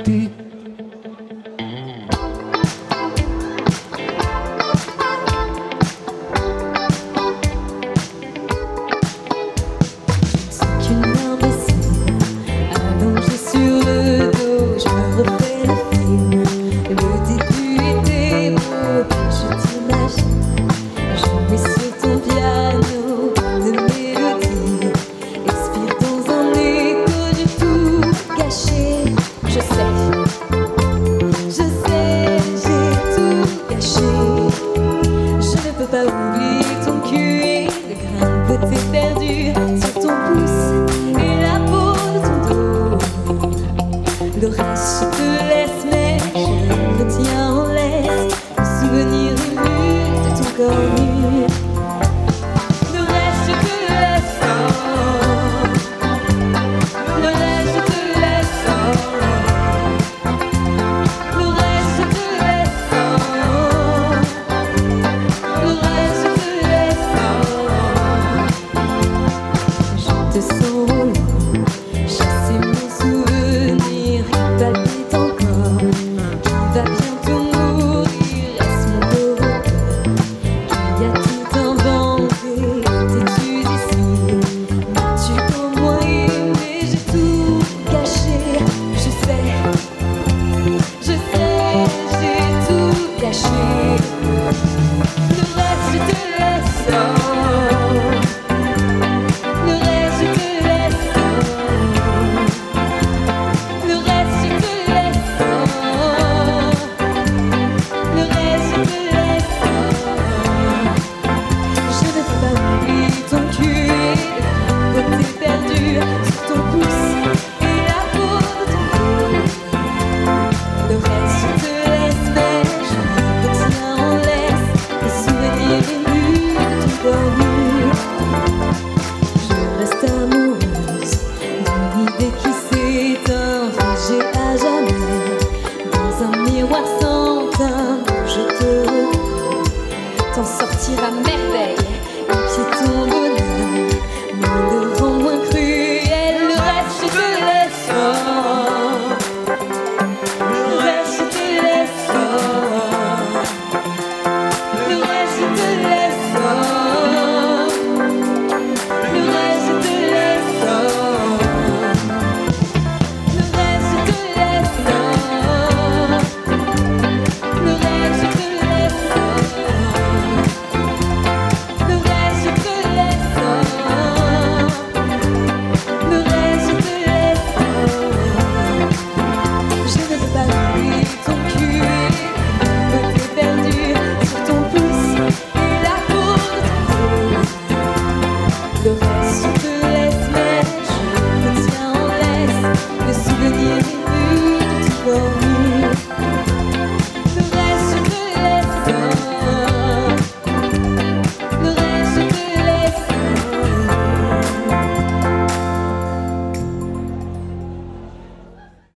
côté. Le reste je te laisse, mais je retiens en laisse le souvenir ému de ton corps nu. Le reste je te laisse, le reste je te laisse, le reste je te laisse, le reste je te laisse. Je te sens au loin, chasser mon souvenir. Palpite encore, qui va bientôt mourir. Est-ce mon pauvre cœur qui a tout inventé? T'es-tu d'ici? M'as-tu comme moi aimé? J'ai tout caché. Je sais, j'ai tout caché. Le reste je te laisse, le reste je te laisse. Miroir sans teint, je te reconnais, t'en sortir à merveille.